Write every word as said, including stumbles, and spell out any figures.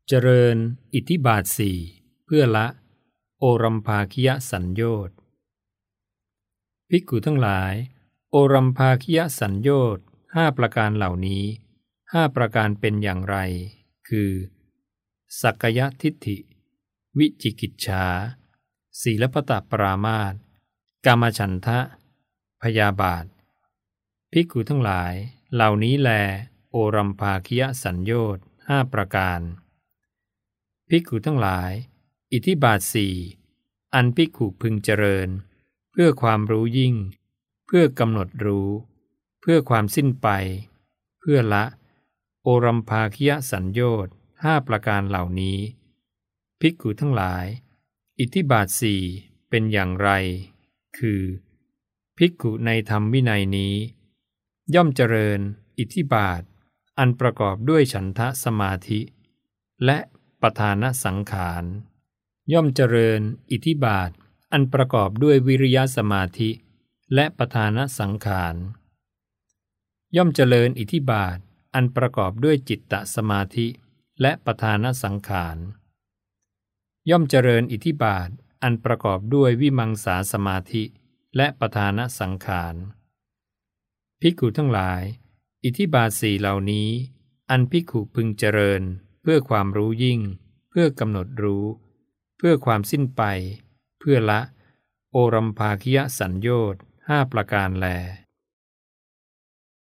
เจริญอิทธิบาทสี่เพื่อละโอรัมภาคิยสัญโยชน์ภิกขุทั้งหลายโอรัมภาคิยสัญโยชน์ห้าประการเหล่านี้ห้าประการเป็นอย่างไรคือสักกายทิฏฐิวิจิกิจฉาศีลพัตตปรามาสกามฉันทะพยาบาทภิกขุทั้งหลายเหล่านี้แลโอรัมภาคิยสัญโยชน์ห้าประการภิกขุทั้งหลายอิทธิบาทสี่อันภิกขุพึงเจริญเพื่อความรู้ยิ่งเพื่อกำหนดรู้เพื่อความสิ้นไปเพื่อละโอรัมภาคิยสัญโยชน์ห้าประการเหล่านี้ภิกขุทั้งหลายอิทธิบาทสี่เป็นอย่างไรคือภิกขุในธรรมวินัยนี้ย่อมเจริญอิทธิบาทอันประกอบด้วยฉันทะสมาธิและปทานสังขารย่อมเจริญอิทธิบาทอันประกอบด้วยวิริยสมาธิและปทานสังขารย่อมเจริญอิทธิบาทอันประกอบด้วยจิตตสมาธิและปทานสังขารย่อมเจริญอิทธิบาทอันประกอบด้วยวิมังสาสมาธิและปทานสังขารภิกขุทั้งหลายอิทธิบาทสี่เหล่านี้อันภิกขุพึงเจริญเพื่อความรู้ยิ่งเพื่อกำหนดรู้เพื่อความสิ้นไปเพื่อละโอรัมภาคิยสัญโยชน์ห้าประการแล